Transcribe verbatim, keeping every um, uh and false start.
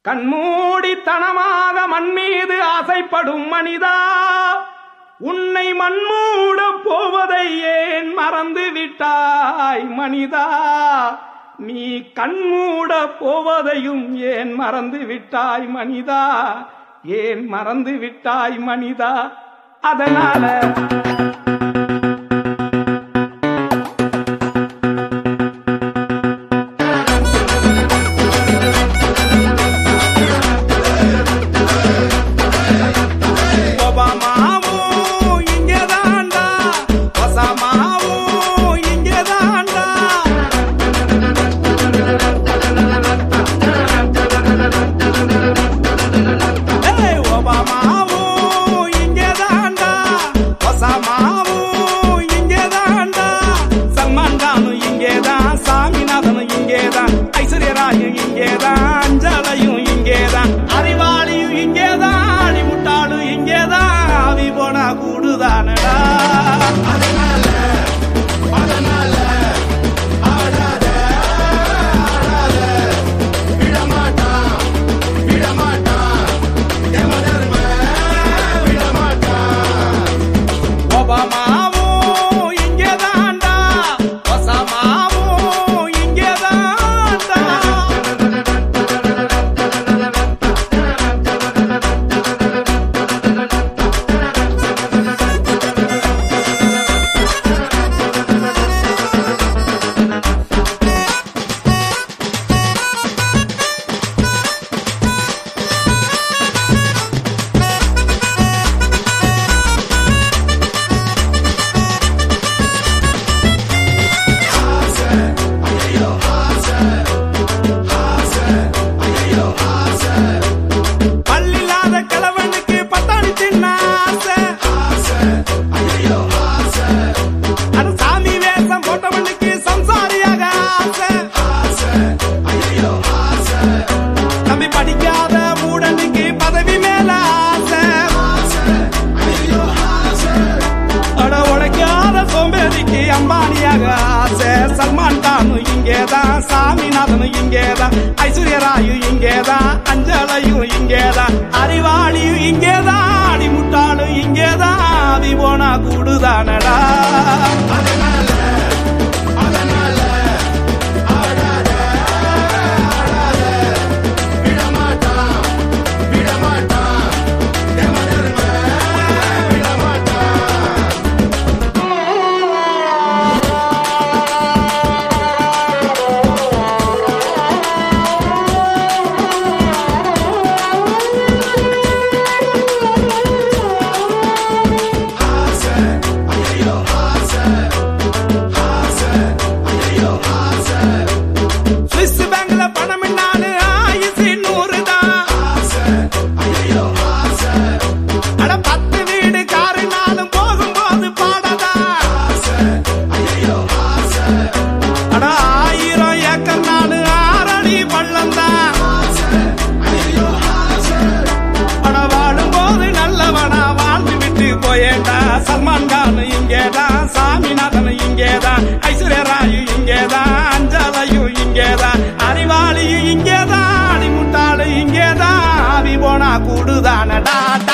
கண்மூடித்தனமாக மண் மீது ஆசைப்படும் மனிதா, உன்னை மண்மூட போவதை ஏன் மறந்து விட்டாய் மனிதா? நீ கண்மூட போவதையும் ஏன் மறந்து விட்டாய் மனிதா? ஏன் மறந்து விட்டாய் மனிதா? அதனால சல்மான் கான் இங்கேதான், சாமிநாதன் இங்கேதான், ஐஸ்வர்யா ராய் இங்கேதான், அஞ்சலையும் இங்கேதான், அறிவாளியும் இங்கேதான், அடிமுட்டாளும் இங்கேதான், அதி போனா கூடுதானடா. சல்மான் கான் இங்கேதான், சாமிநாதன் இங்கேதான், ஐஸ்வர்யா ராய் இங்கேதான், அஞ்சலையும் இங்கேதான், அறிவாளியும் இங்கேதான், அடிமுட்டாளு இங்கேதான், அவி போனா கூடுதானடா.